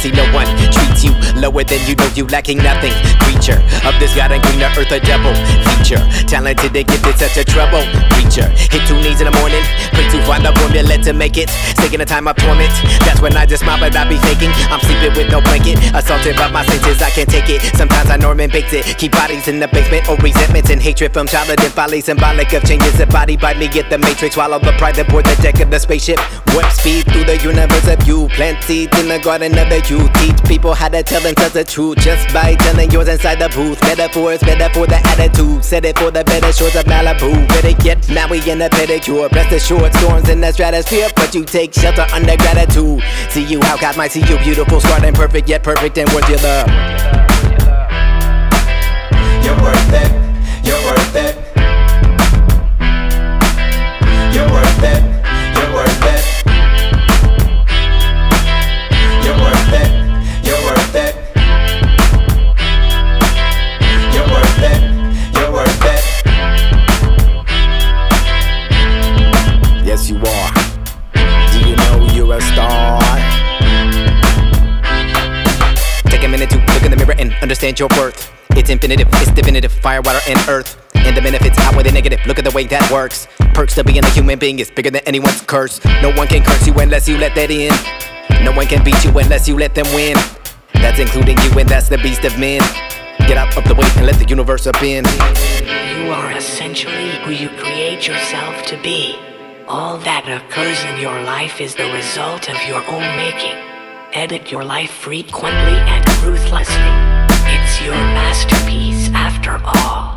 see no one treats you lower than you know you lacking nothing. Creature of this God and greener earth, a double feature. Talented and gifted, such a trouble preacher. Hit 2 knees in the morning, pray to find the formula to make it. Taking a time of torment, that's when I just smile but I be faking. I'm sleeping with no blanket, assaulted by my senses, I can't take it. Sometimes I Norman baked it, keep bodies in the basement or resentments and hatred from childhood and folly. Symbolic of changes, the body by me, get the matrix. Swallow the pride that board the deck of the spaceship. Warp speed through the universe of you. Plant seeds in the garden of the youth. Teach people how to tell themselves the truth just by telling yours inside the booth. Metaphors better for the attitude, set it for the better shores of Malibu. Better yet, now we in a pedicure. Rest assured, storms in the stratosphere, but you take shelter under gratitude. See you how God might see you, beautiful, scarred and perfect, yet perfect and worth your love. You're worth it, you're worth it. You're worth it, you're worth it. You're worth it, you're worth it. You're worth it, you're worth it. Yes, you are. Do you know you're a star? Take a minute to look in the mirror and understand your worth. It's infinitive, it's definitive, fire, water, and earth. And the benefits outweigh the negative, look at the way that works. Perks of being a human being is bigger than anyone's curse. No one can curse you unless you let that in. No one can beat you unless you let them win. That's including you, and that's the beast of men. Get out of the way and let the universe up in. You are essentially who you create yourself to be. All that occurs in your life is the result of your own making. Edit your life frequently and ruthlessly. It's your masterpiece after all.